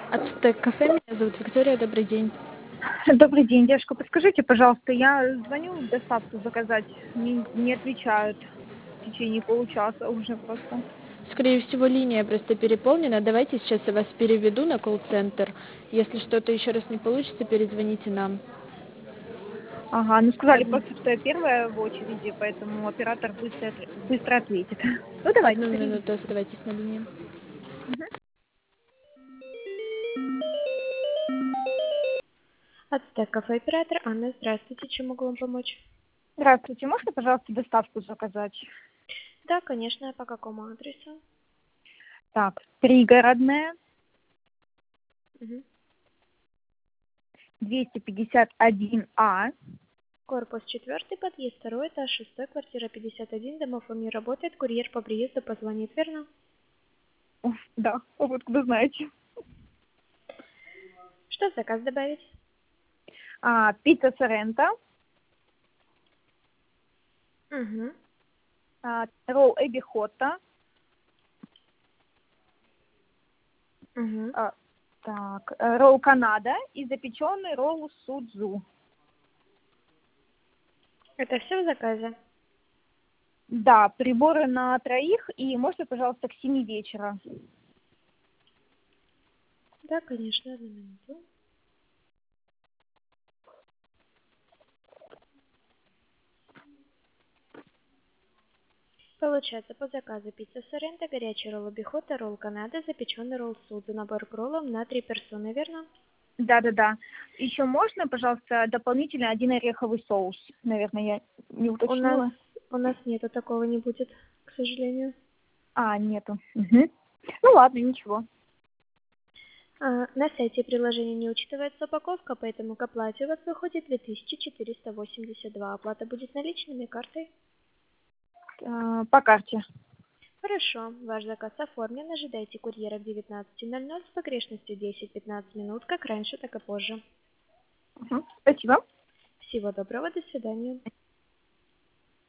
Ацтек кафе, меня зовут Виктория, добрый день. Добрый день, девушка. Подскажите, пожалуйста, я звоню доставку заказать, мне не отвечают в течение получаса уже просто. Скорее всего, линия просто переполнена. Давайте сейчас я вас переведу на колл-центр. Если что-то еще раз не получится, перезвоните нам. Ага, ну сказали Одну, просто, что я первая в очереди, поэтому оператор быстро ответит. Ну давайте, одну переведите. минуту оставайтесь на линии. Мгм. Ацтек кафе оператор Анна, здравствуйте, чем могу вам помочь? Здравствуйте, можно, пожалуйста, доставку заказать? Да, конечно, по какому адресу? Так, пригородная, Мгм. 251А. Корпус 4, подъезд 2, этаж 6, квартира 51, домофон не работает, курьер по приезду позвонит, верно? Да, вот откуда знаете. Что в заказ добавить? Пицца Соренто, Угу. ролл Эбби Хотта, Угу. так, ролл Канада и запеченный ролл Судзу. Это все в заказе? Да, приборы на троих, и можно, пожалуйста, к 7 вечера. Да, конечно, одну минуту. Получается, по заказу пицца Соренто, горячий ролл Бихота, ролл Канада, запеченный ролл Судзу, набор к роллам на 3 персоны, верно? Да-да-да. Еще можно, пожалуйста, дополнительно один ореховый соус? Наверное, я не У нас, уточнила. у нас нету, такого не будет, к сожалению. Нету. Мгм. Ну ладно, ничего. На сайте приложения не учитывается упаковка, поэтому к оплате у вас выходит 2482. Оплата будет наличными картой. По карте. Хорошо, ваш заказ оформлен, ожидайте курьера к 19:00 с погрешностью 10-15 минут, как раньше, так и позже. Мгм. Спасибо. Всего доброго, до свидания.